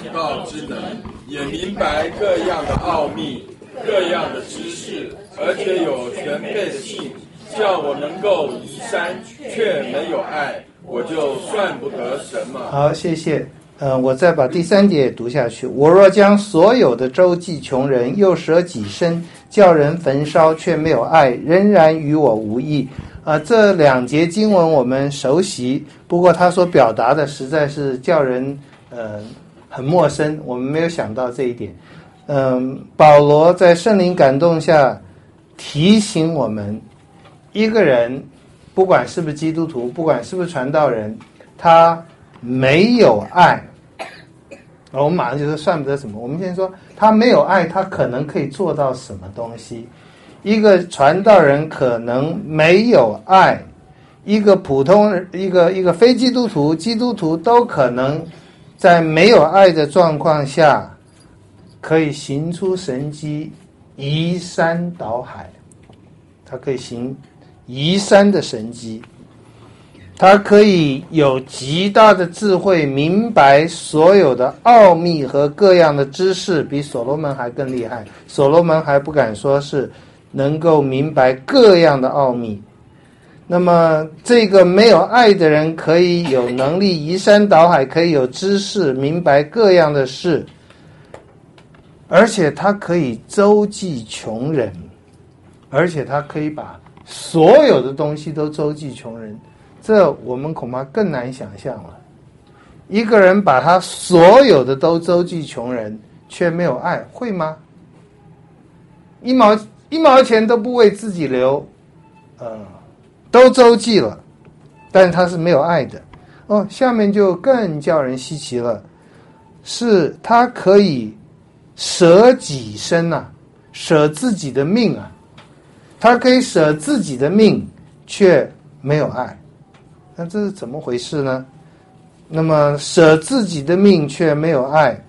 祷告之能，也明白各样的奥秘、各样的知识，而且有全备的信，叫我能够移山，却没有爱，我就算不得什么。 好，谢谢。我再把第3节读下去。我若将所有的周济穷人，又舍己身，叫人焚烧，却没有爱，仍然与我无益。这2节经文我们熟悉，不过他所表达的实在是叫人很陌生，我们没有想到这一点。保罗在圣灵感动下提醒我们，一个人不管是不是基督徒，不管是不是传道人，他没有爱，我们马上就说算不得什么。我们先说他没有爱，他可能可以做到什么东西？一个传道人可能没有爱，一个普通一个非基督徒、基督徒都可能在没有爱的状况下，可以行出神迹，移山倒海。他可以行移山的神迹。他可以有极大的智慧，明白所有的奥秘和各样的知识，比所罗门还更厉害。所罗门还不敢说是能够明白各样的奥秘。那么这个没有爱的人可以有能力移山倒海，可以有知识，明白各样的事，而且他可以周济穷人，而且他可以把所有的东西都周济穷人。这我们恐怕更难想象了。一个人把他所有的都周济穷人，却没有爱，会吗？一毛钱都不为自己留，都周济了，但是他是没有爱的。下面就更叫人稀奇了，是他可以舍己身啊，舍自己的命啊，他可以舍自己的命，却没有爱。那这是怎么回事呢？那么舍自己的命却没有爱，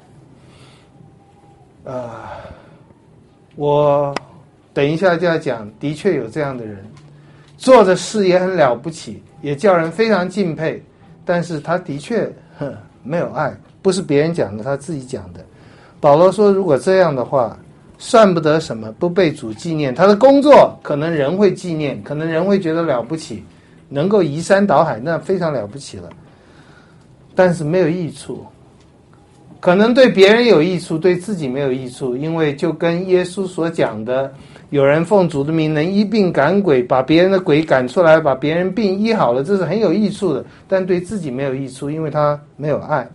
我等一下就要讲，的确有这样的人，做的事也很了不起，也叫人非常敬佩，但是他的确没有爱，不是别人讲的，他自己讲的。保罗说，如果这样的话，算不得什么，不被主纪念。他的工作可能人会纪念，可能人会觉得了不起，能够移山倒海，那非常了不起了，但是没有益处。可能对别人有益处，对自己没有益处，因为就跟耶稣所讲的，有人奉主的名能医病赶鬼，把别人的鬼赶出来，把别人病医好了，这是很有益处的，但对自己没有益处，因为他没有爱。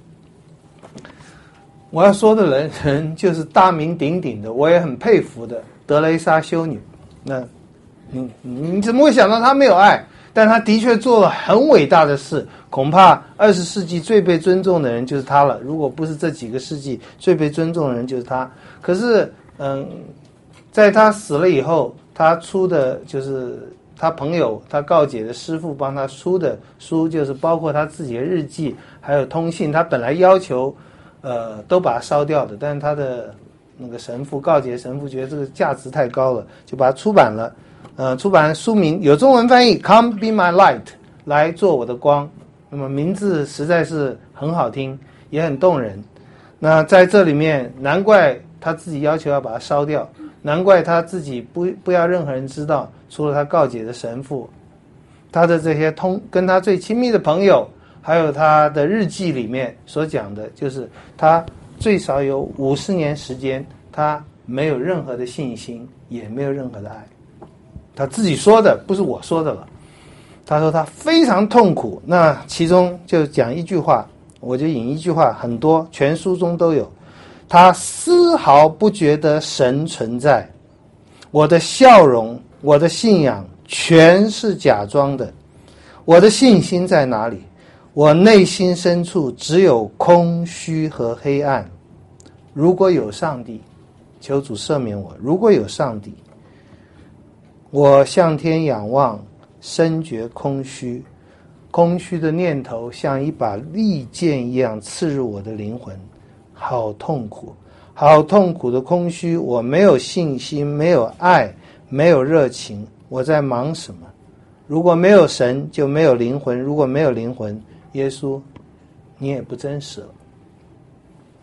我要说的人就是大名鼎鼎的，我也很佩服的德蕾莎修女。那你怎么会想到她没有爱？但她的确做了很伟大的事，恐怕20世纪最被尊重的人就是她了。如果不是这几个世纪最被尊重的人就是她。可是在她死了以后，她出的就是她朋友，她告解的师父帮她出的书，就是包括她自己的日记还有通信。她本来要求都把它烧掉的，但是他的那个神父告解神父觉得这个价值太高了，就把它出版了。出版书名有中文翻译 Come Be My Light， 来做我的光。那么名字实在是很好听，也很动人。那在这里面，难怪他自己要求要把它烧掉，难怪他自己不要任何人知道，除了他告解的神父，他的这些跟他最亲密的朋友，还有他的日记里面所讲的，就是他最少有50年时间，他没有任何的信心，也没有任何的爱。他自己说的，不是我说的了。他说他非常痛苦，那其中就讲一句话，我就引一句话，很多全书中都有。他丝毫不觉得神存在，我的笑容，我的信仰全是假装的，我的信心在哪里？我内心深处只有空虚和黑暗。如果有上帝，求主赦免我。如果有上帝，我向天仰望，深觉空虚，空虚的念头像一把利剑一样刺入我的灵魂，好痛苦，好痛苦的空虚。我没有信心，没有爱，没有热情，我在忙什么？如果没有神，就没有灵魂；如果没有灵魂，耶稣，你也不真实了。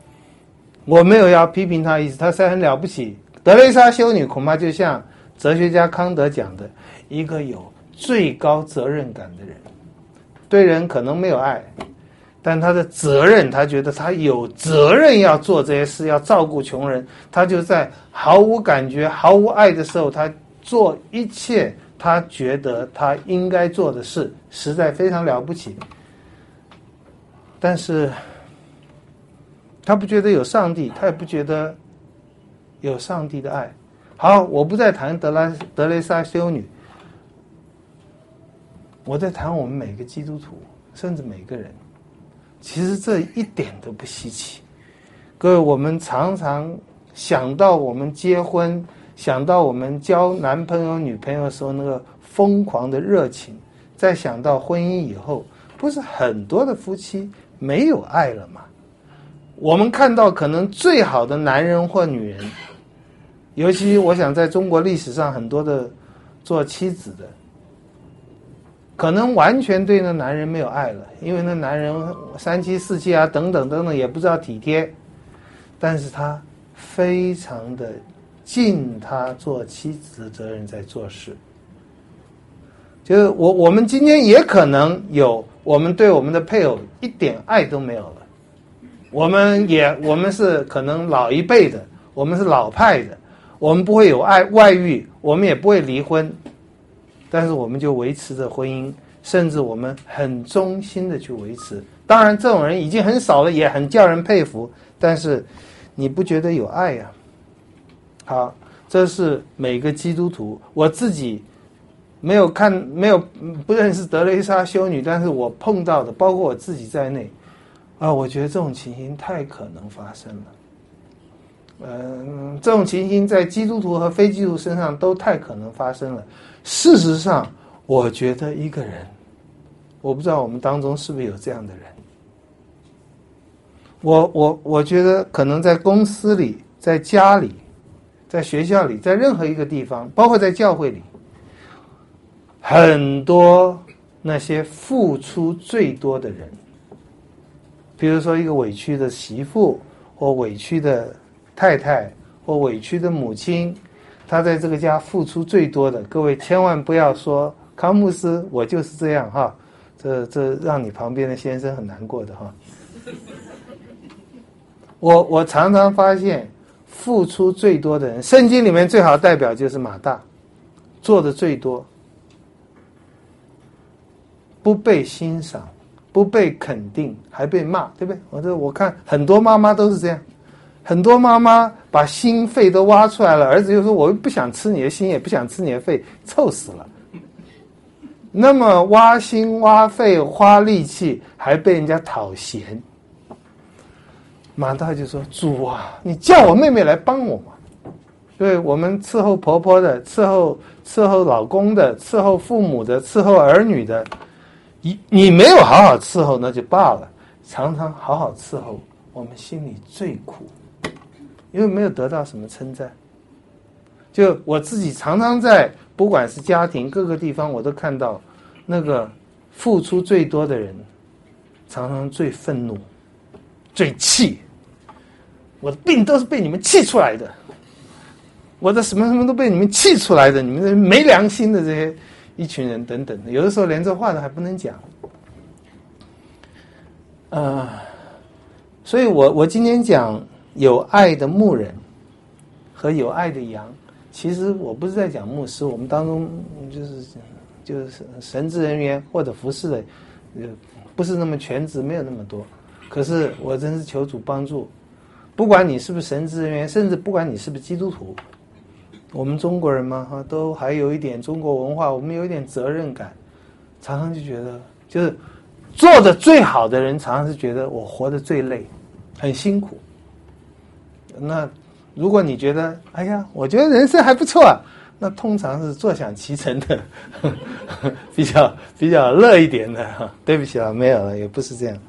我没有要批评他的意思，他实在很了不起。德蕾莎修女恐怕就像哲学家康德讲的，一个有最高责任感的人，对人可能没有爱，但他的责任，他觉得他有责任要做这些事，要照顾穷人，他就在毫无感觉毫无爱的时候，他做一切他觉得他应该做的事，实在非常了不起。但是他不觉得有上帝，他也不觉得有上帝的爱。好，我不再谈德蕾莎修女，我在谈我们每个基督徒，甚至每个人。其实这一点都不稀奇。各位，我们常常想到我们结婚，想到我们交男朋友女朋友的时候那个疯狂的热情，再想到婚姻以后，不是很多的夫妻没有爱了吗？我们看到可能最好的男人或女人，尤其我想在中国历史上很多的做妻子的，可能完全对那男人没有爱了，因为那男人三妻四妾啊等等等等也不知道体贴，但是他非常的尽他做妻子的责任在做事。就是我们今天也可能有我们对我们的配偶一点爱都没有了，我们是可能老一辈的，我们是老派的，我们不会有外遇，我们也不会离婚，但是我们就维持着婚姻，甚至我们很忠心的去维持。当然这种人已经很少了，也很叫人佩服，但是你不觉得有爱呀？好，这是每个基督徒，我自己不认识德蕾莎修女，但是我碰到的，包括我自己在内我觉得这种情形太可能发生了。这种情形在基督徒和非基督徒身上都太可能发生了。事实上，我觉得一个人，我不知道我们当中是不是有这样的人。我觉得可能在公司里，在家里，在学校里，在任何一个地方，包括在教会里，很多那些付出最多的人，比如说一个委屈的媳妇，或委屈的太太，或委屈的母亲，他在这个家付出最多的。各位千万不要说康牧师我就是这样哈，这让你旁边的先生很难过的哈。我常常发现付出最多的人，圣经里面最好的代表就是马大，做的最多，不被欣赏，不被肯定，还被骂，对不对？我看很多妈妈都是这样，很多妈妈把心肺都挖出来了，儿子就说我不想吃你的心，也不想吃你的肺，臭死了。那么挖心挖肺花力气，还被人家讨嫌。马大就说：主啊，你叫我妹妹来帮我嘛。对，我们伺候婆婆的，伺候老公的，伺候父母的，伺候儿女的，你没有好好伺候那就罢了，常常好好伺候，我们心里最苦，因为没有得到什么称赞。就我自己常常在不管是家庭各个地方，我都看到那个付出最多的人常常最愤怒最气，我的病都是被你们气出来的，我的什么什么都被你们气出来的，你们这没良心的这些一群人等等的，有的时候连这话都还不能讲。所以我今天讲有爱的牧人和有爱的羊，其实我不是在讲牧师，我们当中就是神职人员或者服侍的，不是那么全职，没有那么多。可是我真是求主帮助，不管你是不是神职人员，甚至不管你是不是基督徒，我们中国人嘛，都还有一点中国文化，我们有一点责任感，常常就觉得，就是做的最好的人，常常是觉得我活得最累，很辛苦。那如果你觉得，哎呀，我觉得人生还不错啊，那通常是坐享其成的，比较乐一点的哈。对不起啊，没有了，也不是这样。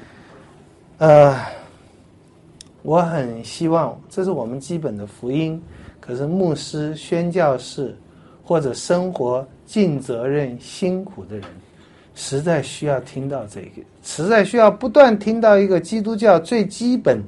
我很希望这是我们基本的福音，可是牧师、宣教士或者生活尽责任辛苦的人，实在需要听到这个，实在需要不断听到一个基督教最基本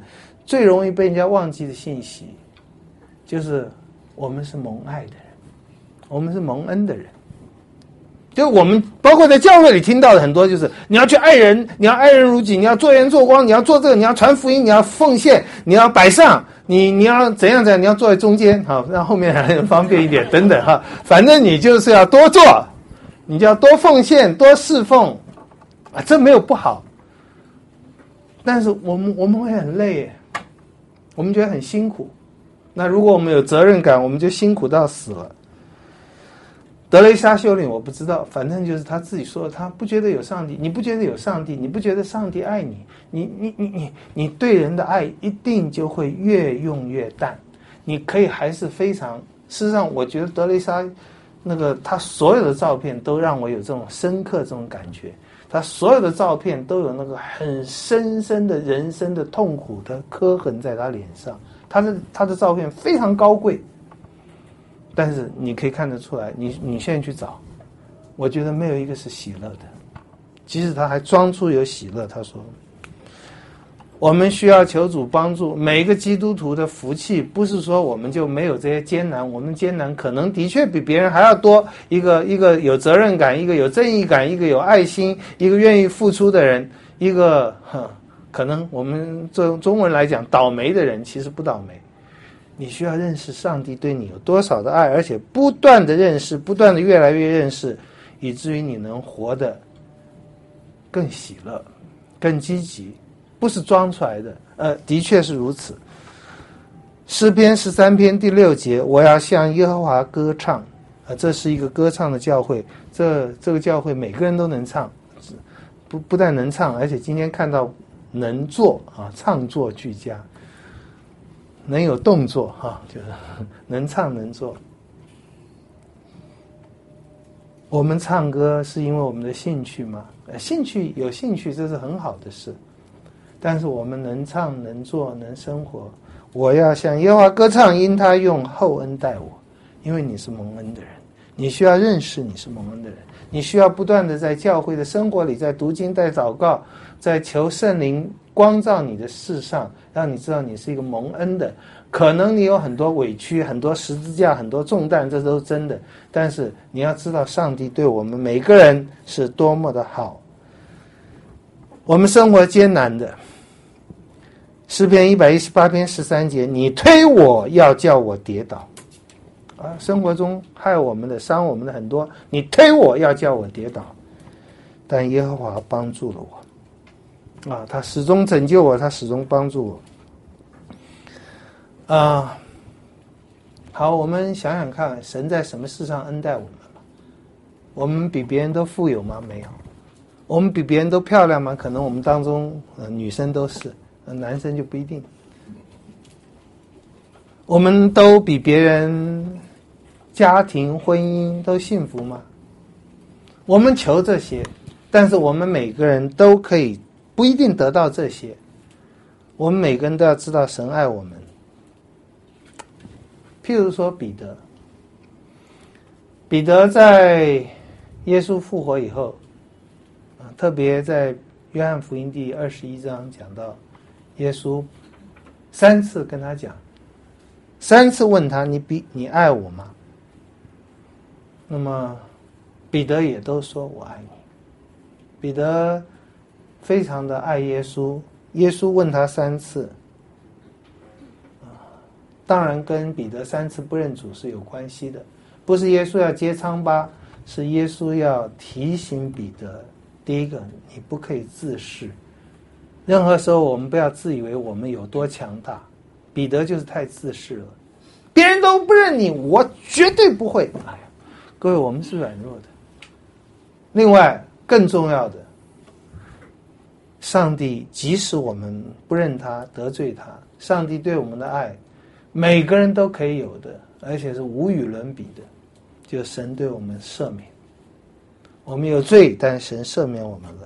最容易被人家忘记的信息，就是我们是蒙爱的人，我们是蒙恩的人。就我们包括在教会里听到的很多，就是你要去爱人，你要爱人如己，你要做盐做光，你要做这个，你要传福音，你要奉献，你要摆上，你要怎样怎样，你要坐在中间，好让后面人方便一点等等哈。反正你就是要多做，你就要多奉献多侍奉啊，这没有不好。但是我们会很累耶，我们觉得很辛苦。那如果我们有责任感，我们就辛苦到死了。德雷莎修女我不知道，反正就是他自己说，他不觉得有上帝。你不觉得有上帝，你不觉得上帝爱你，你对人的爱一定就会越用越淡。你可以还是非常，事实上我觉得德雷莎那个他所有的照片都让我有这种深刻这种感觉，他所有的照片都有那个很深深的人生的痛苦的刻痕在他脸上。他的照片非常高贵，但是你可以看得出来，你现在去找，我觉得没有一个是喜乐的。即使他还装出有喜乐，他说我们需要求主帮助。每一个基督徒的福气不是说我们就没有这些艰难，我们艰难可能的确比别人还要多。一个有责任感，一个有正义感，一个有爱心，一个愿意付出的人，一个可能我们中文来讲倒霉的人，其实不倒霉。你需要认识上帝对你有多少的爱，而且不断的认识，不断的越来越认识，以至于你能活得更喜乐更积极，不是装出来的。的确是如此。诗篇13篇第6节，我要向耶和华歌唱。这是一个歌唱的教会，这个教会每个人都能唱，不但能唱，而且今天看到能做啊，唱作俱佳，能有动作哈，就是能唱能做。我们唱歌是因为我们的兴趣吗？有兴趣这是很好的事，但是我们能唱能做能生活。我要向耶和华歌唱，因他用厚恩待我。因为你是蒙恩的人，你需要认识你是蒙恩的人，你需要不断的在教会的生活里，在读经在祷告，在求圣灵光照你的事上，让你知道你是一个蒙恩的。可能你有很多委屈，很多十字架，很多重担，这都是真的，但是你要知道上帝对我们每个人是多么的好。我们生活艰难的，诗篇118篇13节，你推我要叫我跌倒啊，生活中害我们的伤我们的很多，你推我要叫我跌倒，但耶和华帮助了我啊，他始终拯救我，他始终帮助我啊。好，我们想想看，神在什么事上恩待我们吗？我们比别人都富有吗？没有。我们比别人都漂亮吗？可能我们当中女生都是，男生就不一定。我们都比别人家庭婚姻都幸福吗？我们求这些，但是我们每个人都可以不一定得到这些。我们每个人都要知道神爱我们。譬如说彼得在耶稣复活以后，特别在约翰福音第21章讲到，耶稣3次跟他讲，3次问他，你爱我吗？那么彼得也都说我爱你。彼得非常的爱耶稣，耶稣问他3次，当然跟彼得3次不认主是有关系的，不是耶稣要揭疮疤，是耶稣要提醒彼得，第一个，你不可以自恃，任何时候我们不要自以为我们有多强大。彼得就是太自恃了，别人都不认你，我绝对不会。哎呀，各位，我们是软弱的。另外更重要的，上帝即使我们不认他得罪他，上帝对我们的爱每个人都可以有的，而且是无与伦比的，就神对我们赦免。我们有罪，但神赦免我们了。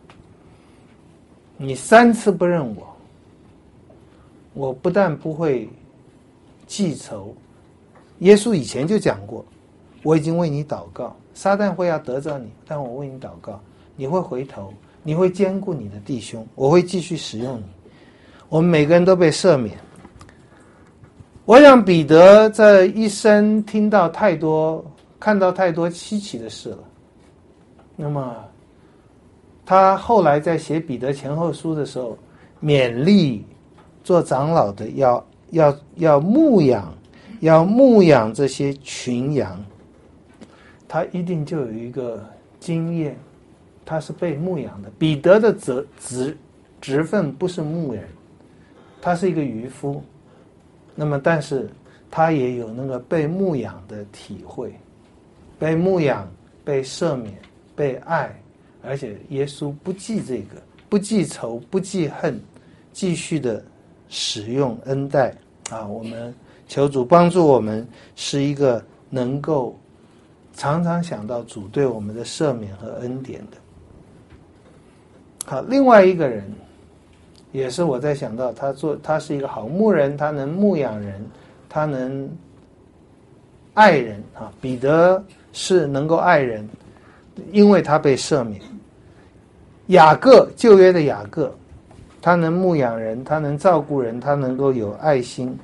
你3次不认我，我不但不会记仇，耶稣以前就讲过，我已经为你祷告，撒旦会要得着你，但我为你祷告，你会回头，你会兼顾你的弟兄，我会继续使用你。 我们每个人都被赦免。我想彼得这一生听到太多、看到太多稀奇的事了。那么他后来在写彼得前后书的时候，勉励做长老的要牧养这些群羊。他一定就有一个经验，他是被牧养的。彼得的职分不是牧人，他是一个渔夫。那么但是他也有那个被牧养的体会，被牧养，被赦免，被爱，而且耶稣不记这个，不记仇，不记恨，继续的使用恩待啊！我们求主帮助我们，是一个能够常常想到主对我们的赦免和恩典的。好，另外一个人也是我在想到他是一个好牧人，他能牧养人，他能爱人啊。彼得是能够爱人，因为他被赦免。雅各，旧约的雅各，他能牧养人，他能照顾人，他能够有爱心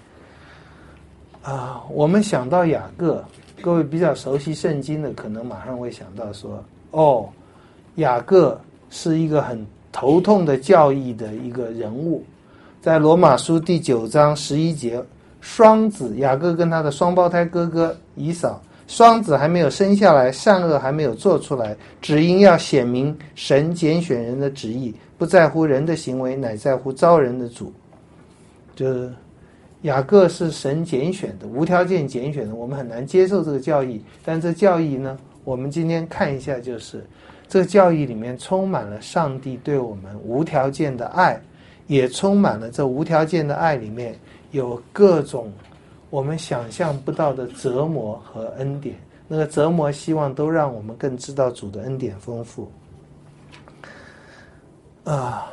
啊。我们想到雅各，各位比较熟悉圣经的可能马上会想到说，哦，雅各是一个很头痛的教义的一个人物。在罗马书第9章11节，双子雅各跟他的双胞胎哥哥以扫，双子还没有生下来，善恶还没有做出来，只因要显明神拣选人的旨意，不在乎人的行为，乃在乎招人的主。就是雅各是神拣选的，无条件拣选的，我们很难接受这个教义。但这教义呢，我们今天看一下，就是这个教义里面充满了上帝对我们无条件的爱，也充满了这无条件的爱里面有各种我们想象不到的折磨和恩典。那个折磨希望都让我们更知道主的恩典丰富啊。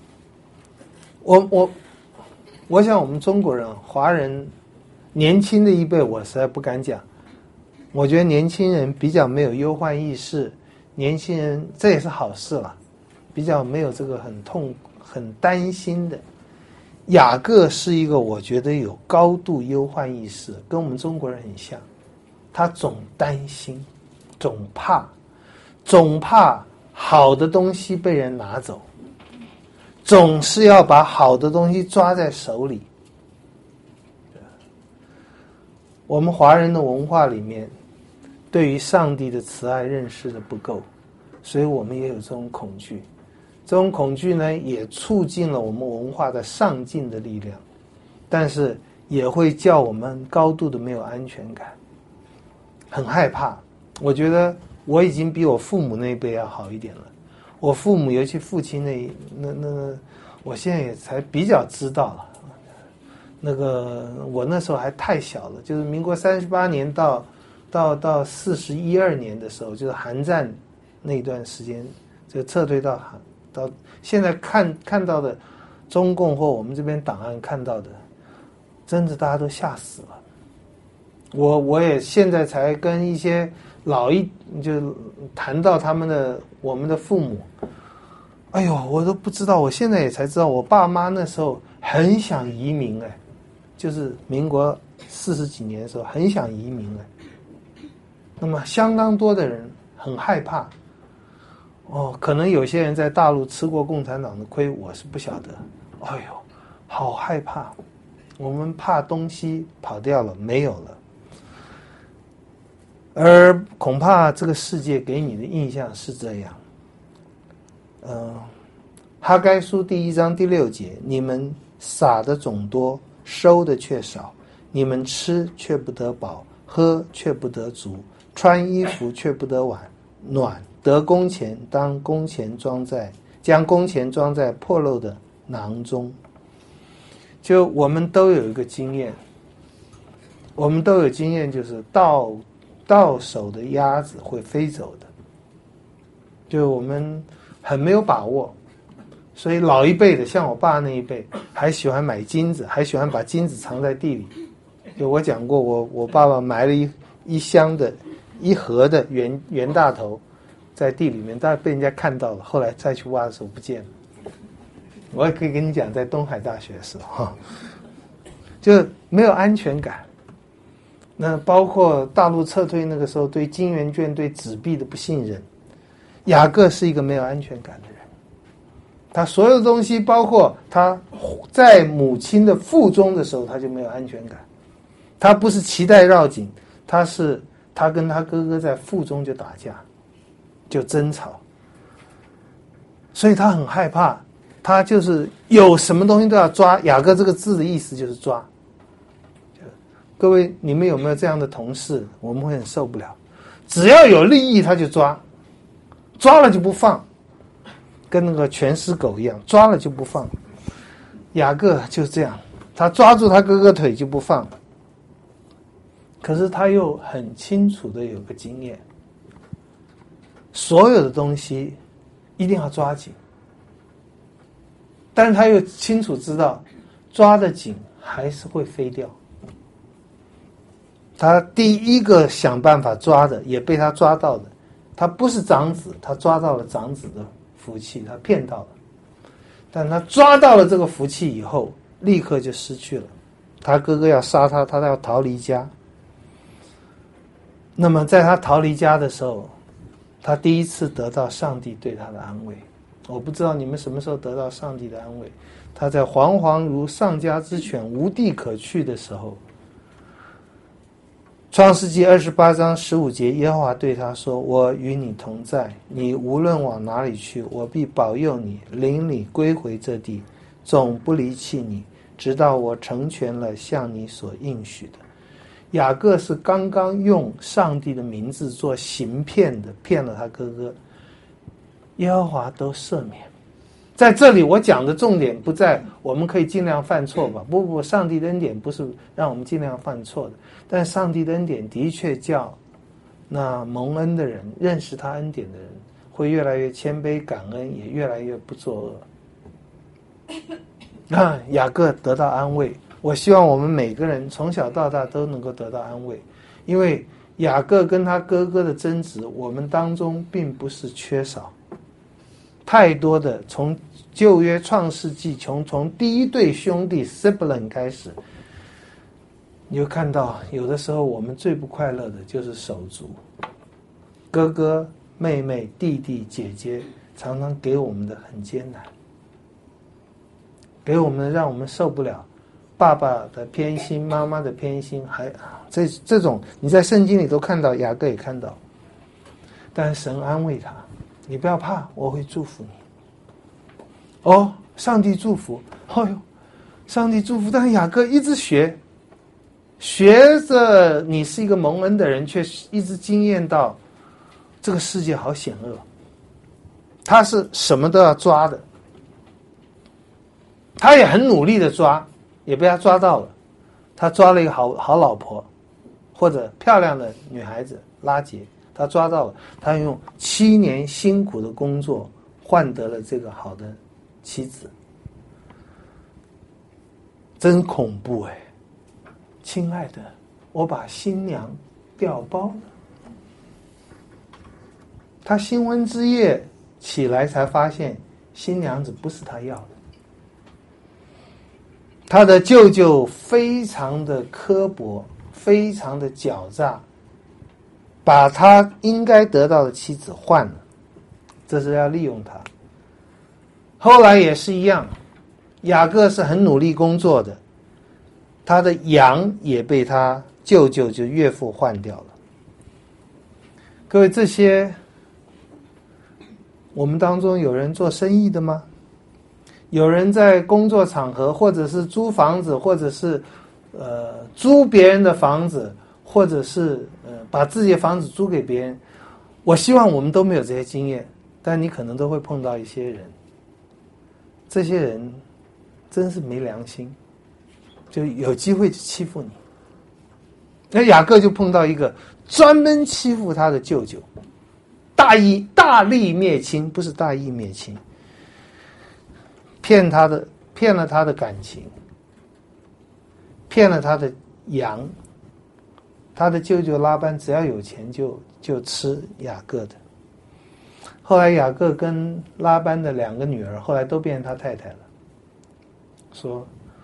我想我们中国人华人年轻的一辈，我实在不敢讲，我觉得年轻人比较没有忧患意识，年轻人这也是好事了，比较没有这个很担心的。雅各是一个我觉得有高度忧患意识，跟我们中国人很像，他总担心，总怕好的东西被人拿走，总是要把好的东西抓在手里。我们华人的文化里面对于上帝的慈爱认识的不够，所以我们也有这种恐惧。这种恐惧呢，也促进了我们文化的上进的力量，但是也会叫我们高度的没有安全感，很害怕。我觉得我已经比我父母那一辈要好一点了。我父母尤其父亲那我现在也才比较知道了。那个我那时候还太小了，就是民国38年到41、2年的时候，就是韩战那段时间，就撤退到现在看到的中共或我们这边档案看到的，真的大家都吓死了。我也现在才跟一些就谈到我们的父母，哎呦，我都不知道，我现在也才知道，我爸妈那时候很想移民就是民国40几年的时候很想移民那么相当多的人很害怕。可能有些人在大陆吃过共产党的亏，我是不晓得。哎呦，好害怕，我们怕东西跑掉了，没有了。而恐怕这个世界给你的印象是这样。哈该书第1章第6节，你们撒的种多，收的却少，你们吃却不得饱，喝却不得足，穿衣服却不得暖，得工钱将工钱装在破漏的囊中。就我们都有一个经验，就是到手的鸭子会飞走的，就我们很没有把握。所以老一辈的，像我爸那一辈，还喜欢买金子，还喜欢把金子藏在地里。就我讲过，我爸爸埋了一盒的袁大头在地里面，但被人家看到了，后来再去挖的时候不见了。 我也可以跟你讲，在东海大学的时候，就没有安全感。那包括大陆撤退那个时候，对金圆券、对纸币的不信任，雅各是一个没有安全感的人。他所有的东西，包括他在母亲的腹中的时候，他就没有安全感。他不是脐带绕颈，他跟他哥哥在腹中就打架，就争吵，所以他很害怕。他就是有什么东西都要抓。雅各这个字的意思就是抓。各位，你们有没有这样的同事？我们会很受不了，只要有利益他就抓，抓了就不放，跟那个全尸狗一样，抓了就不放。雅各就是这样，他抓住他哥哥腿就不放。可是他又很清楚的有个经验，所有的东西一定要抓紧，但是他又清楚知道抓得紧还是会飞掉。他第一个想办法抓的，也被他抓到的，他不是长子，他抓到了长子的福气，他骗到了，但他抓到了这个福气以后，立刻就失去了。他哥哥要杀他，他要逃离家。那么在他逃离家的时候，他第一次得到上帝对他的安慰。我不知道你们什么时候得到上帝的安慰。他在惶惶如丧家之犬，无地可去的时候，创世纪28章15节，耶和华对他说：我与你同在，你无论往哪里去，我必保佑你，领你归回这地，总不离弃你，直到我成全了向你所应许的。雅各是刚刚用上帝的名字做行骗的，骗了他哥哥，耶和华都赦免。在这里我讲的重点不在我们可以尽量犯错吧，不，上帝的恩典不是让我们尽量犯错的，但上帝的恩典的确叫那蒙恩的人，认识他恩典的人，会越来越谦卑感恩，也越来越不作恶。雅各得到安慰，我希望我们每个人从小到大都能够得到安慰，因为雅各跟他哥哥的争执，我们当中并不是缺少太多的。从旧约创世纪，从第一对兄弟 sibling 开始，你就看到有的时候我们最不快乐的就是手足，哥哥妹妹弟弟姐姐常常给我们的很艰难，给我们让我们受不了，爸爸的偏心，妈妈的偏心，还这种你在圣经里都看到，雅各也看到。但神安慰他，你不要怕，我会祝福你。哦，上帝祝福，哎呦，上帝祝福，但是雅各一直学着你是一个蒙恩的人，却一直经验到这个世界好险恶，他是什么都要抓的，他也很努力的抓，也被他抓到了。他抓了一个好老婆，或者漂亮的女孩子拉结，他抓到了。他用7年辛苦的工作换得了这个好的妻子，真恐怖哎！亲爱的，我把新娘调包了。他新婚之夜起来才发现，新娘子不是他要的。他的舅舅非常的刻薄，非常的狡诈，把他应该得到的妻子换了，这是要利用他。后来也是一样，雅各是很努力工作的，他的羊也被他舅舅就岳父换掉了。各位，这些我们当中有人做生意的吗？有人在工作场合，或者是租房子，或者是租别人的房子，或者是把自己的房子租给别人。我希望我们都没有这些经验，但你可能都会碰到一些人，这些人真是没良心，就有机会去欺负你。那雅各就碰到一个专门欺负他的舅舅，大力灭亲，不是大义灭亲，骗了他的感情，骗了他的羊。他的舅舅拉班只要有钱就吃雅各的。后来雅各跟拉班的2个女儿后来都变成他太太了， 说：“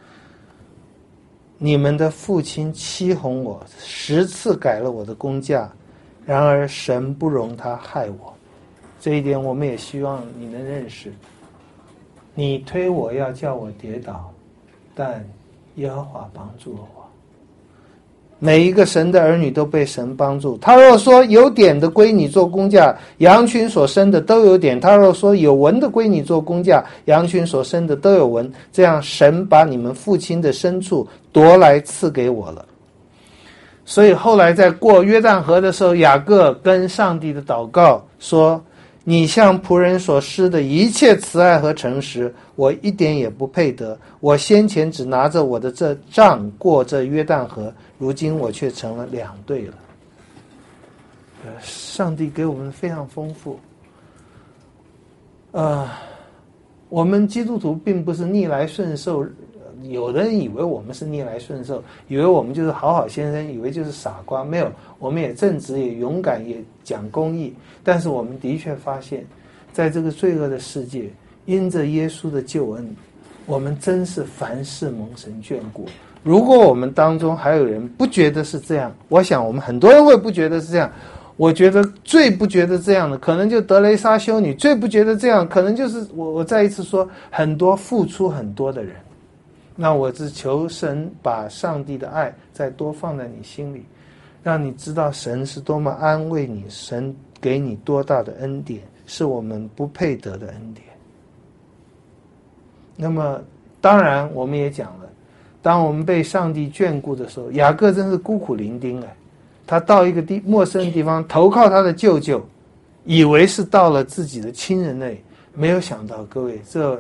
你们的父亲欺哄我，10次改了我的工价，然而神不容他害我。”这一点我们也希望你能认识。你推我要叫我跌倒，但耶和华帮助了我。每一个神的儿女都被神帮助。他若说有点的归你做工价，羊群所生的都有点；他若说有纹的归你做工价，羊群所生的都有纹。这样神把你们父亲的牲畜夺来赐给我了。所以后来在过约旦河的时候，雅各跟上帝的祷告说：你向仆人所施的一切慈爱和诚实，我一点也不配得。我先前只拿着我的这杖过这约旦河，如今我却成了2队了。上帝给我们非常丰富。我们基督徒并不是逆来顺受，有人以为我们是逆来顺受，以为我们就是好好先生，以为就是傻瓜。没有，我们也正直，也勇敢，也讲公义。但是我们的确发现，在这个罪恶的世界，因着耶稣的救恩，我们真是凡事蒙神眷顾。如果我们当中还有人不觉得是这样，我想我们很多人会不觉得是这样。我觉得最不觉得这样的，可能就德雷莎修女；最不觉得这样，可能就是我再一次说，很多付出很多的人。那我只求神把上帝的爱再多放在你心里，让你知道神是多么安慰你，神给你多大的恩典，是我们不配得的恩典。那么当然我们也讲了，当我们被上帝眷顾的时候，雅各真是孤苦伶仃啊。他到一个陌生的地方，投靠他的舅舅，以为是到了自己的亲人那里，没有想到，各位，这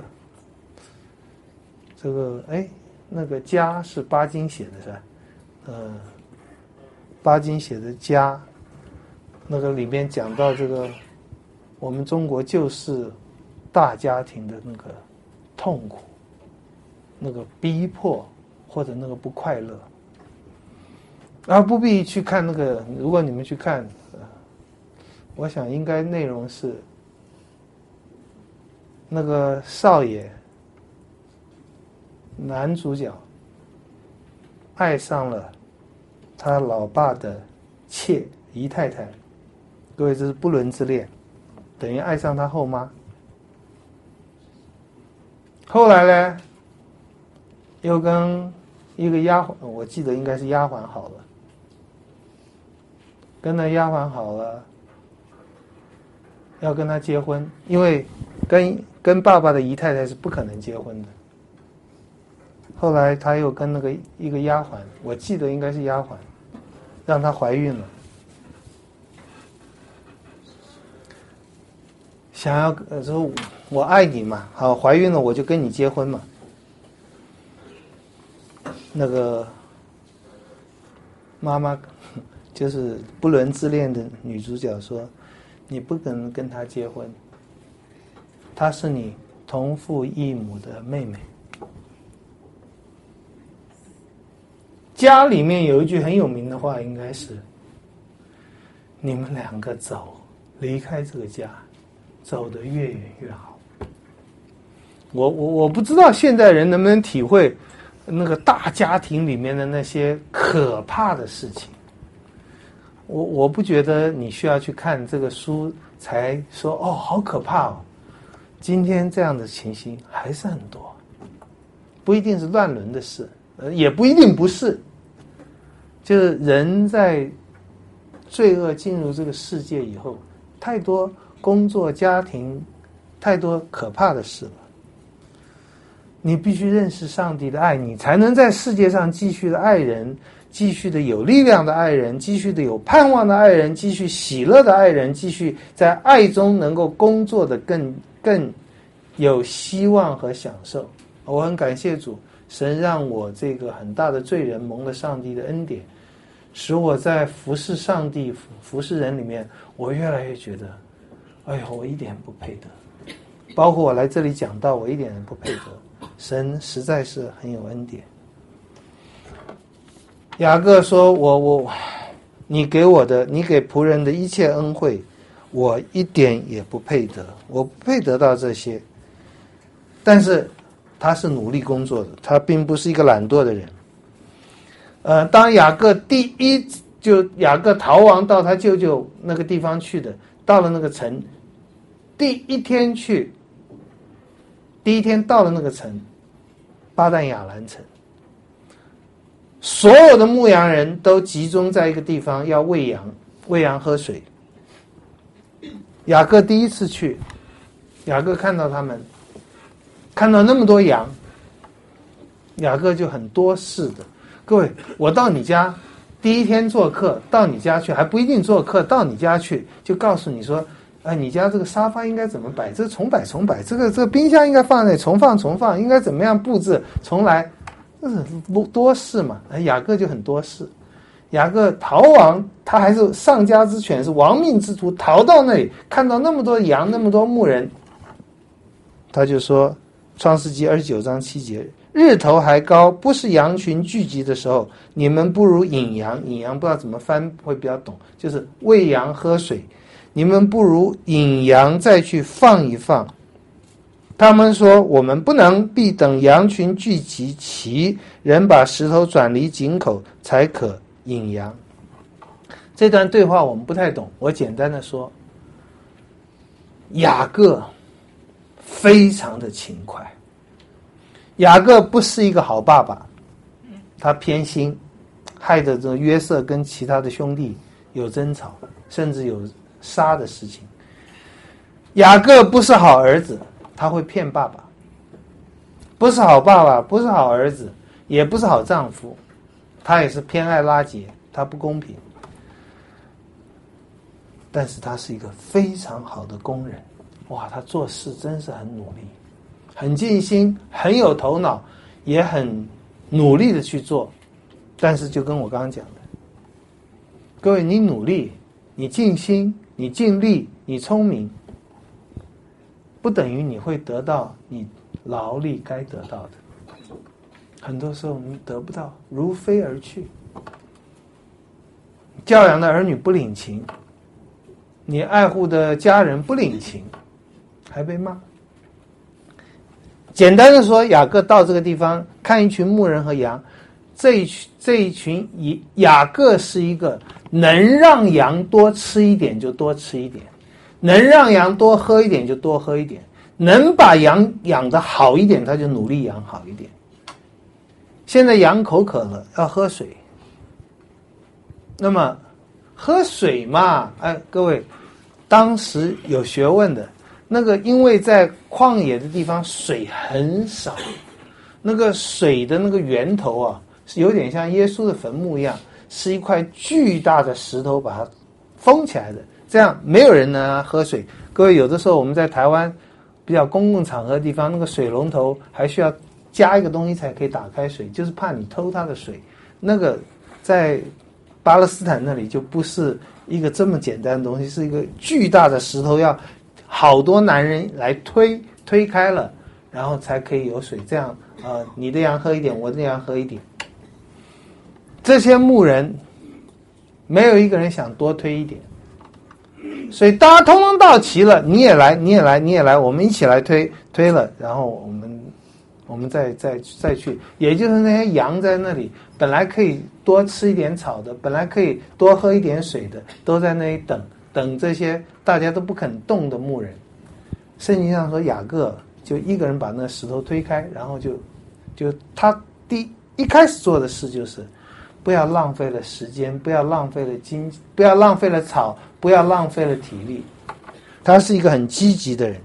个那个家是巴金写的是吧？巴金写的家，那个里面讲到这个我们中国旧式大家庭的那个痛苦，那个逼迫或者那个不快乐。然后不必去看那个，如果你们去看，我想应该内容是那个少爷男主角爱上了他老爸的妾姨太太，各位这是不伦之恋，等于爱上他后妈。后来呢，又跟一个丫鬟，我记得应该是丫鬟好了。跟那丫鬟好了，要跟他结婚，因为跟爸爸的姨太太是不可能结婚的。后来他又跟一个丫鬟，我记得应该是丫鬟，让她怀孕了，想要说我爱你嘛，好，怀孕了我就跟你结婚嘛。那个妈妈就是不伦之恋的女主角说：“你不可能跟他结婚，她是你同父异母的妹妹。”家里面有一句很有名的话，应该是：“你们2个走，离开这个家，走得越远越好。”我不知道现代人能不能体会那个大家庭里面的那些可怕的事情。我不觉得你需要去看这个书才说哦，好可怕哦。今天这样的情形还是很多，不一定是乱伦的事，也不一定不是。就是人在罪恶进入这个世界以后，太多工作、家庭，太多可怕的事了。你必须认识上帝的爱，你才能在世界上继续的爱人，继续的有力量的爱人，继续的有盼望的爱人，继续喜乐的爱人，继续在爱中能够工作的更有希望和享受。我很感谢主，神让我这个很大的罪人蒙了上帝的恩典，使我在服侍上帝、服侍人里面，我越来越觉得，哎呦，我一点不配得。包括我来这里讲道，我一点也不配得。神实在是很有恩典。雅各说：“你给我的，你给仆人的一切恩惠，我一点也不配得，我不配得到这些。但是他是努力工作的，他并不是一个懒惰的人。当雅各雅各逃亡到他舅舅那个地方去的，到了那个城，第一天到了那个城，巴旦亚兰城，所有的牧羊人都集中在一个地方要喂羊喝水。雅各第一次去，雅各看到他们，看到那么多羊，雅各就很多事的。各位，我到你家第一天做客，到你家去还不一定做客，到你家去就告诉你说，你家这个沙发应该怎么摆，这重摆，这个冰箱应该放那重放，应该怎么样布置，重来，这是多事嘛。雅各就很多事。雅各逃亡，他还是丧家之犬，是亡命之徒，逃到那里看到那么多羊，那么多牧人，他就说，创世纪29章7节，日头还高，不是羊群聚集的时候，你们不如引羊不知道怎么翻会比较懂，就是喂羊喝水，你们不如引羊再去放一放。他们说，我们不能，必等羊群聚集齐，人把石头转离井口，才可引羊。这段对话我们不太懂，我简单的说，雅各非常的勤快。雅各不是一个好爸爸，他偏心，害得这约瑟跟其他的兄弟有争吵，甚至有杀的事情。雅各不是好儿子，他会骗爸爸，不是好爸爸，不是好儿子，也不是好丈夫，他也是偏爱拉结，他不公平。但是他是一个非常好的工人，哇，他做事真是很努力，很尽心，很有头脑，也很努力的去做。但是就跟我刚刚讲的，各位，你努力，你尽心，你尽力，你聪明，不等于你会得到你劳力该得到的。很多时候你得不到，如飞而去。教养的儿女不领情，你爱护的家人不领情，还被骂。简单的说，雅各到这个地方看一群牧人和羊，这一群雅各是一个能让羊多吃一点就多吃一点，能让羊多喝一点就多喝一点，能把羊养得好一点他就努力养好一点。现在羊口渴了，要喝水，那么喝水嘛，各位，当时有学问的那个，因为在旷野的地方水很少，那个水的那个源头啊，是有点像耶稣的坟墓一样，是一块巨大的石头把它封起来的，这样没有人能喝水。各位，有的时候我们在台湾比较公共场合的地方，那个水龙头还需要加一个东西才可以打开水，就是怕你偷它的水。那个在巴勒斯坦那里就不是一个这么简单的东西，是一个巨大的石头，要好多男人来推开了，然后才可以有水。这样你的羊喝一点，我的羊喝一点。这些牧人没有一个人想多推一点，所以大家通通到齐了，你也来，我们一起来推了，然后我们再去，也就是那些羊在那里本来可以多吃一点草的，本来可以多喝一点水的，都在那里等这些大家都不肯动的牧人。圣经上说，雅各就一个人把那石头推开，然后就他一开始做的事就是不要浪费了时间，不要浪费了不要浪费了草，不要浪费了体力。他是一个很积极的人。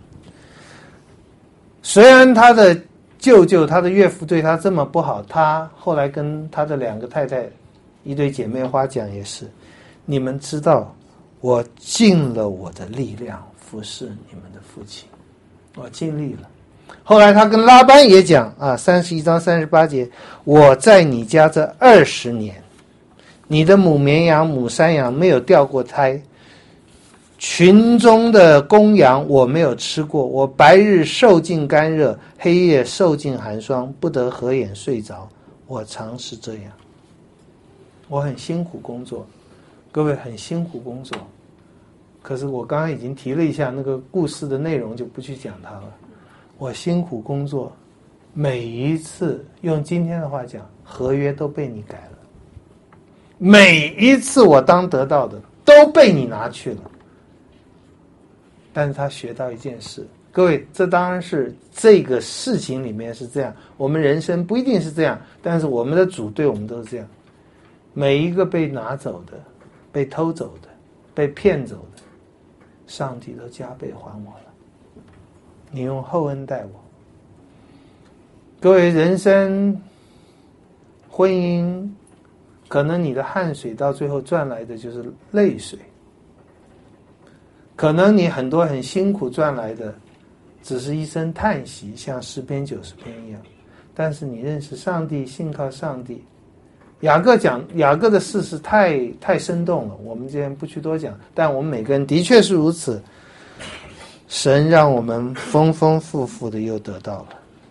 虽然他的舅舅他的岳父对他这么不好，他后来跟他的2个太太一对姐妹花讲也是，你们知道我尽了我的力量服侍你们的父亲，我尽力了。后来他跟拉班也讲31章38节，我在你家这20年，你的母绵羊母山羊没有掉过胎，群中的公羊我没有吃过，我白日受尽干热，黑夜受尽寒霜，不得合眼睡着，我常是这样。我很辛苦工作，各位很辛苦工作，可是我刚刚已经提了一下那个故事的内容，就不去讲它了。我辛苦工作， 每一次用今天的话讲，合约都被你改了，每一次我当得到的都被你拿去了。但是他学到一件事，各位，这当然是这个事情里面是这样，我们人生不一定是这样，但是我们的主对我们都是这样。每一个被拿走的、被偷走的、被骗走的，上帝都加倍还我了。你用厚恩待我。各位，人生婚姻，可能你的汗水到最后赚来的就是泪水，可能你很多很辛苦赚来的只是一声叹息，像诗篇90篇一样。但是你认识上帝，信靠上帝。雅各的事是太生动了，我们今天不去多讲，但我们每个人的确是如此。神让我们丰丰富富的又得到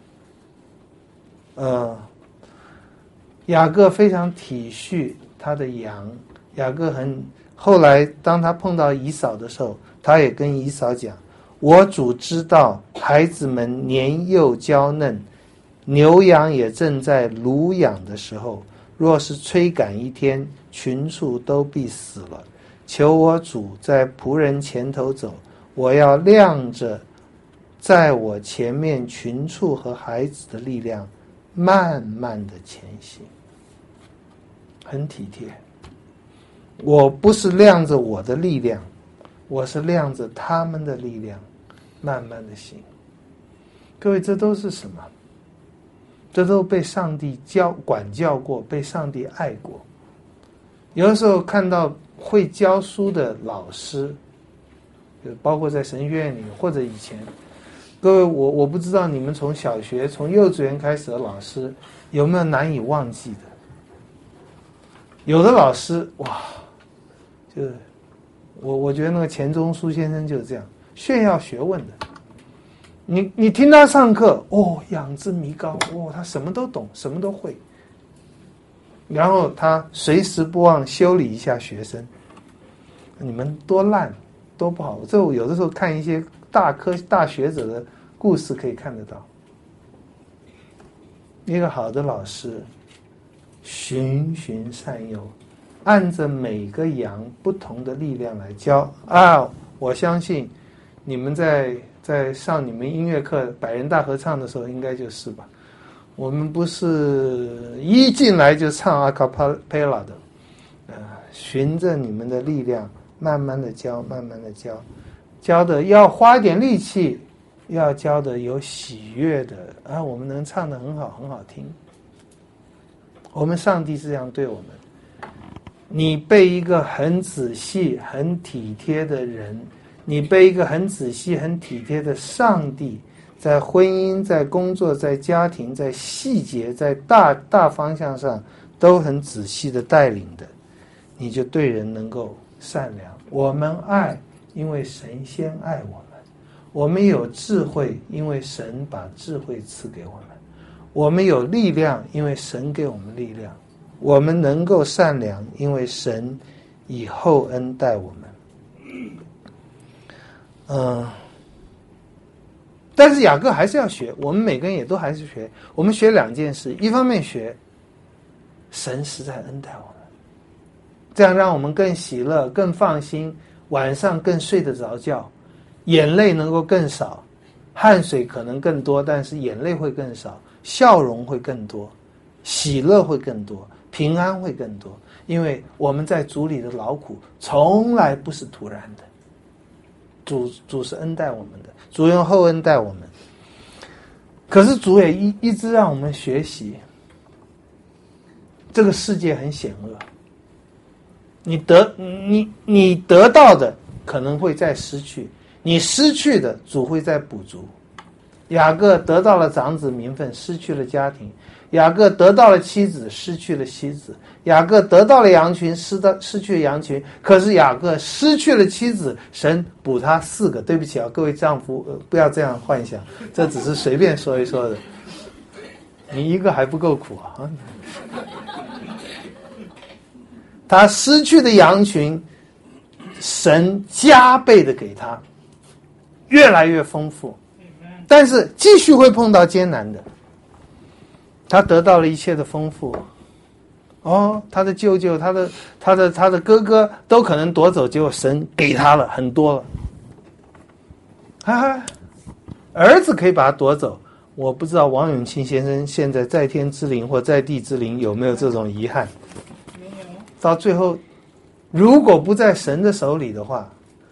了。雅各非常体恤他的羊，雅各后来当他碰到以扫的时候，他也跟以扫讲，我主知道孩子们年幼娇嫩，牛羊也正在乳养的时候，若是催赶一天，群畜都必死了。求我主在仆人前头走，我要亮着在我前面群畜和孩子的力量，慢慢的前行。很体贴，我不是亮着我的力量，我是亮着他们的力量，慢慢的行。各位，这都是什么？这都被上帝管教过，被上帝爱过。有的时候看到会教书的老师，包括在神学院里或者以前，各位，我不知道你们从小学从幼稚园开始的老师有没有难以忘记的。有的老师哇，就是我觉得那个钱钟书先生就是这样炫耀学问的。你听他上课，仰之弥高，他什么都懂，什么都会。然后他随时不忘修理一下学生。你们多烂，多不好。这我有的时候看一些大学者的故事可以看得到。一个好的老师，循循善诱，按着每个羊不同的力量来教啊！我相信你们在上你们音乐课百人大合唱的时候，应该就是吧。我们不是一进来就唱阿卡贝拉的，循着你们的力量，慢慢的教，慢慢的教，教的要花一点力气，要教的有喜悦的啊！我们能唱得很好，很好听。我们上帝是这样对我们。你被一个很仔细、很体贴的人，你被一个很仔细、很体贴的上帝，在婚姻、在工作、在家庭、在细节、在大方向上都很仔细的带领的，你就对人能够善良。我们爱，因为神先爱我们；我们有智慧，因为神把智慧赐给我们；我们有力量，因为神给我们力量；我们能够善良，因为神以厚恩待我们。但是雅各还是要学，我们每个人也都还是学。我们学两件事，一方面学神实在恩待我们，这样让我们更喜乐、更放心，晚上更睡得着觉，眼泪能够更少，汗水可能更多，但是眼泪会更少，笑容会更多，喜乐会更多，平安会更多。因为我们在主里的劳苦从来不是突然的，主是恩待我们的，主用厚恩待我们。可是主也一直让我们学习，这个世界很险恶，你得到的可能会再失去，你失去的主会再补足。雅各得到了长子名分，失去了家庭；雅各得到了妻子，失去了妻子；雅各得到了羊群，失去了羊群。可是雅各失去了妻子，神补他4个。对不起啊，各位丈夫，不要这样幻想，这只是随便说一说的。你一个还不够苦啊！他失去的羊群，神加倍的给他，越来越丰富。但是继续会碰到艰难的， 他得到了一切的丰富。他的舅舅、他的哥哥都可能夺走，结果神给他了很多了。儿子可以把他夺走，我不知道王永庆先生现在在天之灵或在地之灵有没有这种遗憾？ 没有。 到最后，如果不在神的手里的话，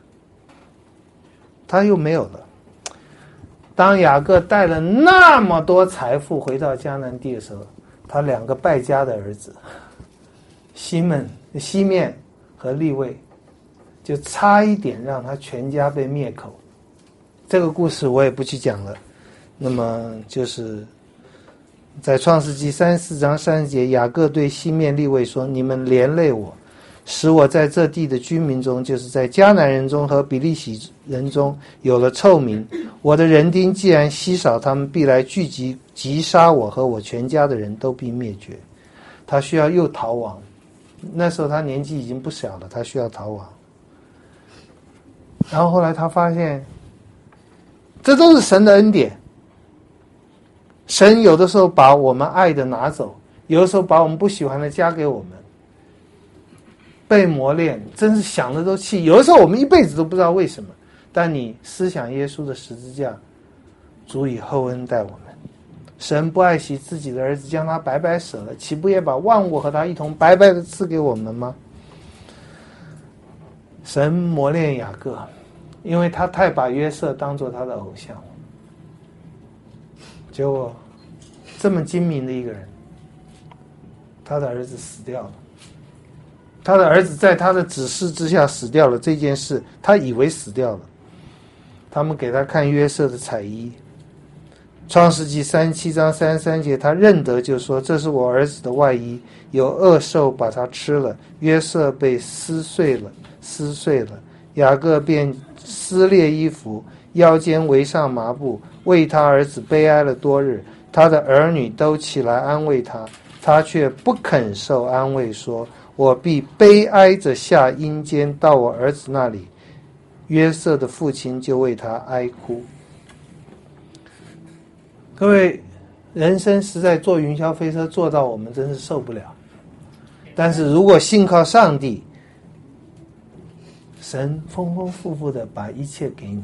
他又没有了。当雅各带了那么多财富回到迦南地的时候，他2个败家的儿子西面和利未就差一点让他全家被灭口。这个故事我也不去讲了。那么就是在创世纪34章30节，雅各对西面利未说，你们连累我，使我在这地的居民中，就是在迦南人中和比利洗人中有了臭名。我的人丁既然稀少，他们必来聚集，击杀我和我全家的人都必灭绝。他需要又逃亡，那时候他年纪已经不小了，他需要逃亡。然后后来他发现这都是神的恩典，神有的时候把我们爱的拿走，有的时候把我们不喜欢的加给我们。被磨练真是想的都气，有的时候我们一辈子都不知道为什么，但你思想耶稣的十字架足以厚恩待我们。神不爱惜自己的儿子，将他白白舍了，岂不也把万物和他一同白白的赐给我们吗？神磨练雅各，因为他太把约瑟当作他的偶像，结果这么精明的一个人，他的儿子死掉了。他的儿子在他的指示之下死掉了，这件事他以为死掉了。他们给他看约瑟的彩衣，创世纪37章33节，他认得就说，这是我儿子的外衣，有恶兽把它吃了。约瑟被撕碎了，雅各便撕裂衣服，腰间围上麻布，为他儿子悲哀了多日。他的儿女都起来安慰他，他却不肯受安慰，说，我必悲哀着下阴间到我儿子那里。约瑟的父亲就为他哀哭。各位，人生实在坐云霄飞车坐到我们真是受不了，但是如果信靠上帝，神丰丰富富的把一切给你。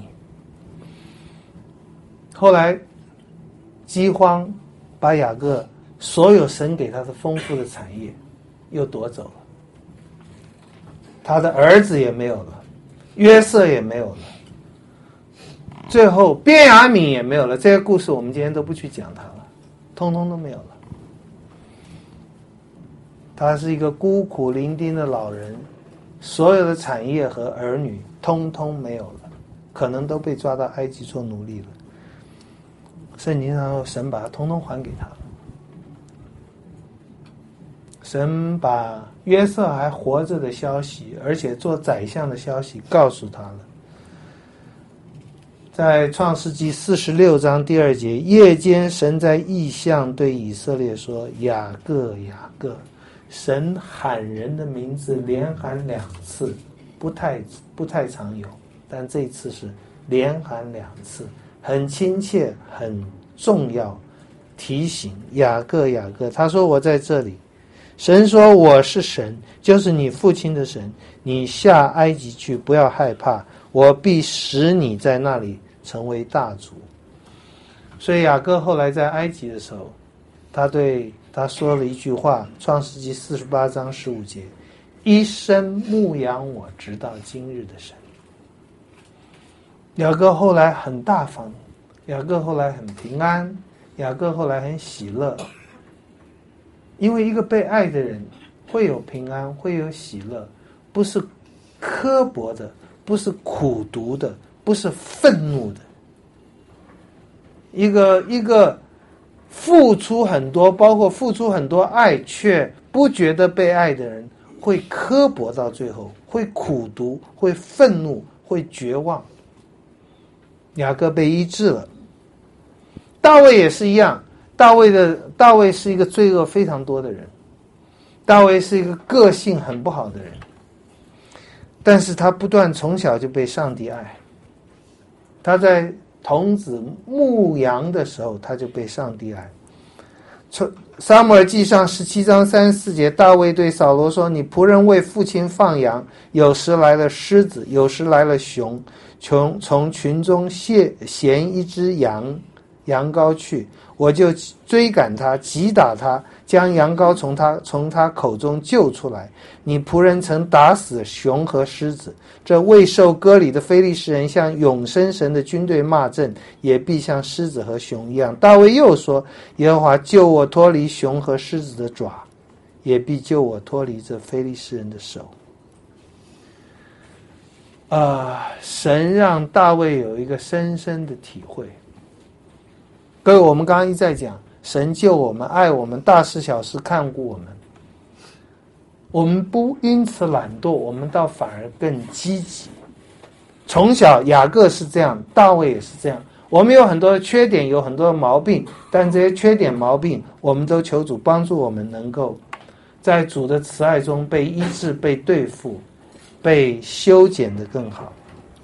后来饥荒把雅各所有神给他的丰富的产业又夺走了，他的儿子也没有了，约瑟也没有了，最后便雅悯也没有了。这些故事我们今天都不去讲它了，通通都没有了。他是一个孤苦伶仃的老人，所有的产业和儿女通通没有了，可能都被抓到埃及做奴隶了。圣经上说，神把他通通还给他了。神把约瑟还活着的消息，而且做宰相的消息告诉他了。在创世纪46章第2节，夜间神在异象对以色列说，雅各雅各。神喊人的名字连喊2次，不太常有，但这次是连喊2次，很亲切很重要，提醒雅各雅各。他说，我在这里。神说，我是神，就是你父亲的神，你下埃及去，不要害怕，我必使你在那里成为大族。所以雅各后来在埃及的时候，他说了一句话，创世纪48章15节，一生牧养我直到今日的神。雅各后来很大方，雅各后来很平安，雅各后来很喜乐。因为一个被爱的人会有平安，会有喜乐，不是刻薄的，不是苦毒的，不是愤怒的。一个付出很多，包括付出很多爱却不觉得被爱的人，会刻薄到最后，会苦毒，会愤怒，会绝望。雅各被医治了，大卫也是一样。大卫是一个罪恶非常多的人，大卫是一个个性很不好的人，但是他不断从小就被上帝爱。他在童子牧羊的时候，他就被上帝爱。 撒母耳记上17章34节，大卫对扫罗说：“你仆人为父亲放羊，有时来了狮子，有时来了熊，从群中衔一只羊羔去，我就追赶他，击打他，将羊羔从他口中救出来。你仆人曾打死熊和狮子，这未受割礼的非利士人向永生神的军队骂阵，也必像狮子和熊一样。”大卫又说：“耶和华救我脱离熊和狮子的爪，也必救我脱离这非利士人的手。”神让大卫有一个深深的体会。各位，我们刚刚一再讲，神救我们，爱我们，大事小事看顾我们。我们不因此懒惰，我们倒反而更积极。从小雅各是这样，大卫也是这样。我们有很多的缺点，有很多的毛病，但这些缺点毛病，我们都求主帮助我们能够在主的慈爱中被医治、被对付、被修剪得更好。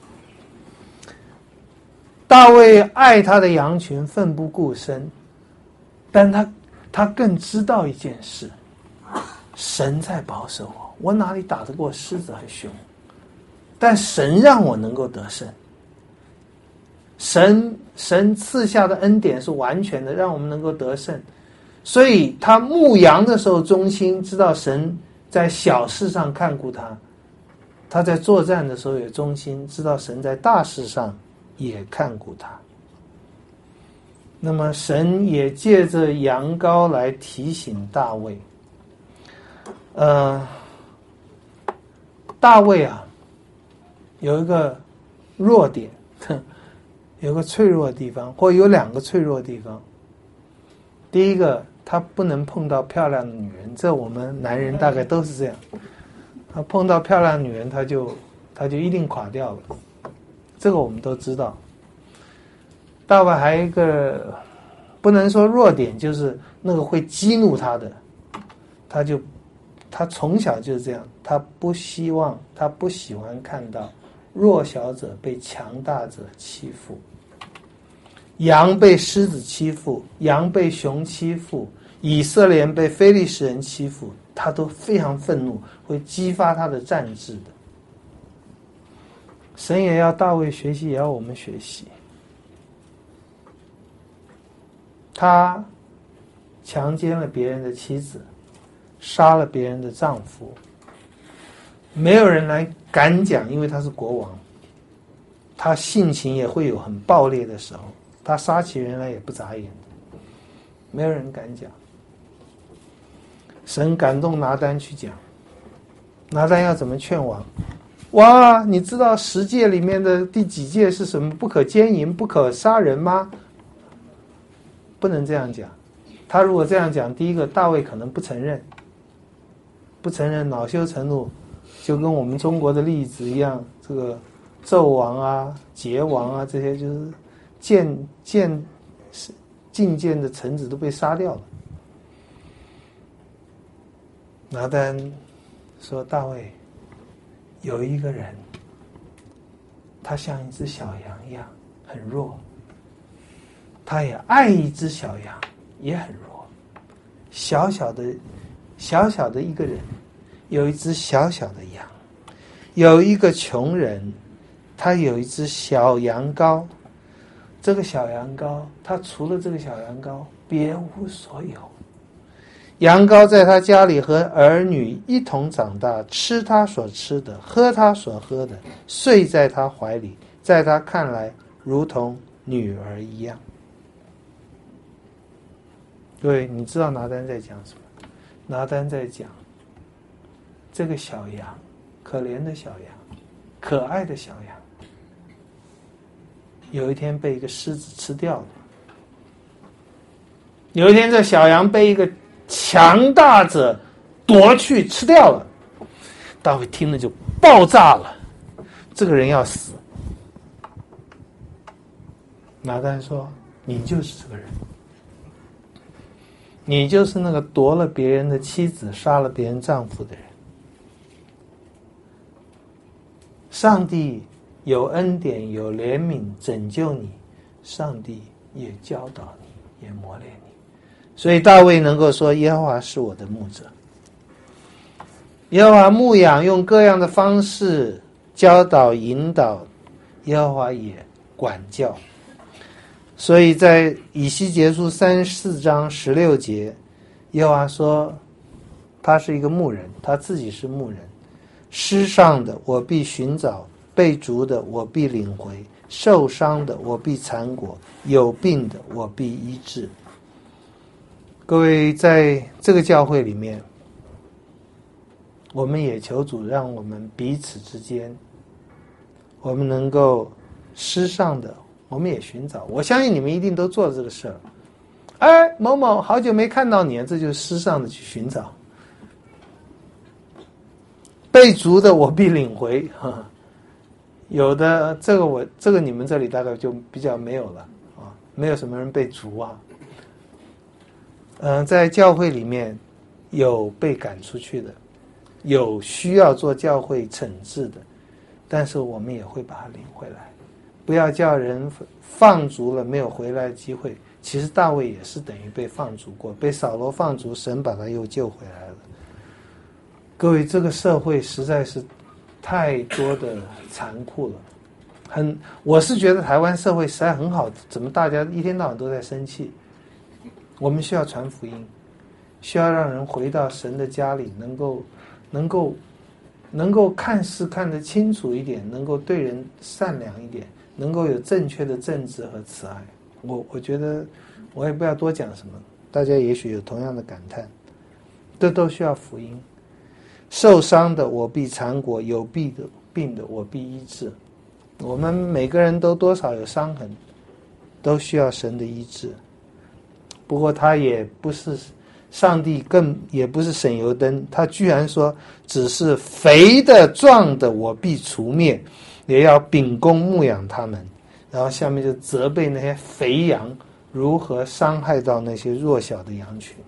大卫爱他的羊群，奋不顾身，但他更知道一件事，神在保守我，我哪里打得过狮子和熊？但神让我能够得胜。神赐下的恩典是完全的，让我们能够得胜。所以他牧羊的时候忠心，知道神在小事上看顾他；他在作战的时候也忠心，知道神在大事上也看顾他。那么神也借着羊羔来提醒大卫。大卫啊，有一个弱点，有个脆弱的地方，或有两个脆弱的地方。第一个，他不能碰到漂亮的女人，这我们男人大概都是这样。他碰到漂亮的女人，他就一定垮掉了。这个我们都知道。大卫还有一个不能说弱点，就是那个会激怒他的，他从小就是这样，他不喜欢看到弱小者被强大者欺负。羊被狮子欺负，羊被熊欺负，以色列人被非利士人欺负，他都非常愤怒，会激发他的战志的。神也要大卫学习，也要我们学习。他强奸了别人的妻子，杀了别人的丈夫，没有人来敢讲，因为他是国王。他性情也会有很暴烈的时候，他杀起人来也不眨眼，没有人敢讲。神感动拿单去讲，拿单要怎么劝王？哇，你知道10诫里面的第几诫是什么？不可奸淫，不可杀人吗？不能这样讲。他如果这样讲，第一个，大卫可能不承认，恼羞成怒，就跟我们中国的例子一样，这个纣王啊、桀王啊，这些就是进谏的臣子都被杀掉了。拿单说，大卫，有一个人，他像一只小羊一样很弱，他也爱一只小羊，也很弱。小小的一个人，有一只小小的羊。有一个穷人，他有一只小羊羔。这个小羊羔，他除了这个小羊羔，别无所有。羊羔在他家里和儿女一同长大，吃他所吃的，喝他所喝的，睡在他怀里，在他看来如同女儿一样。各位，你知道拿单在讲什么？拿单在讲这个小羊，可怜的小羊，可爱的小羊，有一天被一个狮子吃掉了。有一天这小羊被一个强大者夺去吃掉了。大卫听了就爆炸了，这个人要死。拿单说，你就是这个人，你就是那个夺了别人的妻子，杀了别人丈夫的人。上帝有恩典，有怜悯，拯救你，上帝也教导你，也磨练你。 所以大卫能够说耶和华是我的牧者。耶和华牧养，用各样的方式教导引导，耶和华也管教。所以在以西结书34章16节，耶和华说他是一个牧人，他自己是牧人。失丧的我必寻找，被逐的我必领回，受伤的我必缠裹，有病的我必医治。各位，在这个教会里面，我们也求主让我们彼此之间，我们能够失丧的我们也寻找。我相信你们一定都做了这个事儿。哎，某某好久没看到你了，这就是失丧的去寻找。被逐的我必领回，有的这个你们这里大概就比较没有了啊，没有什么人被逐啊。在教会里面有被赶出去的，有需要做教会惩治的，但是我们也会把他领回来。不要叫人放逐了没有回来的机会。其实大卫也是等于被放逐过，被扫罗放逐，神把他又救回来了。各位，这个社会实在是太多的残酷了。我是觉得台湾社会实在很好，怎么大家一天到晚都在生气？我们需要传福音，需要让人回到神的家里，能够看事看得清楚一点，能够对人善良一点，能够有正确的正直和慈爱。我觉得我也不要多讲什么，大家也许有同样的感叹，这都需要福音。受伤的我必缠裹，有病的我必医治。我们每个人都多少有伤痕，都需要神的医治。不过他也不是上帝，更也不是省油灯，他居然说只是肥的壮的我必除灭，也要秉公牧养他们。然后下面就责备那些肥羊如何伤害到那些弱小的羊群。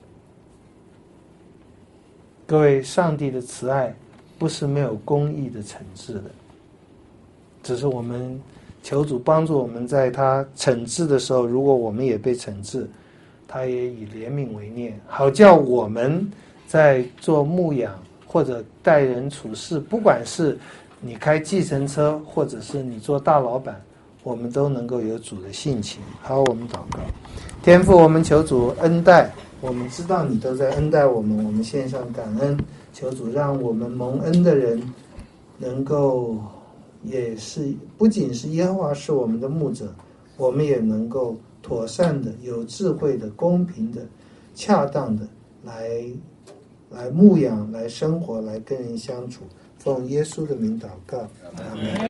各位，上帝的慈爱不是没有公义的惩治的，只是我们求主帮助我们，在他惩治的时候，如果我们也被惩治，他也以怜悯为念，好叫我们在做牧养或者待人处事，不管是你开计程车或者是你做大老板，我们都能够有主的性情。好，我们祷告。天父，我们求主恩待，我们知道你都在恩待我们，我们献上感恩，求主让我们蒙恩的人能够也是不仅是耶和华是我们的牧者，我们也能够妥善的、有智慧的、公平的、恰当的来牧养、来生活、来跟人相处。奉耶稣的名祷告，阿们。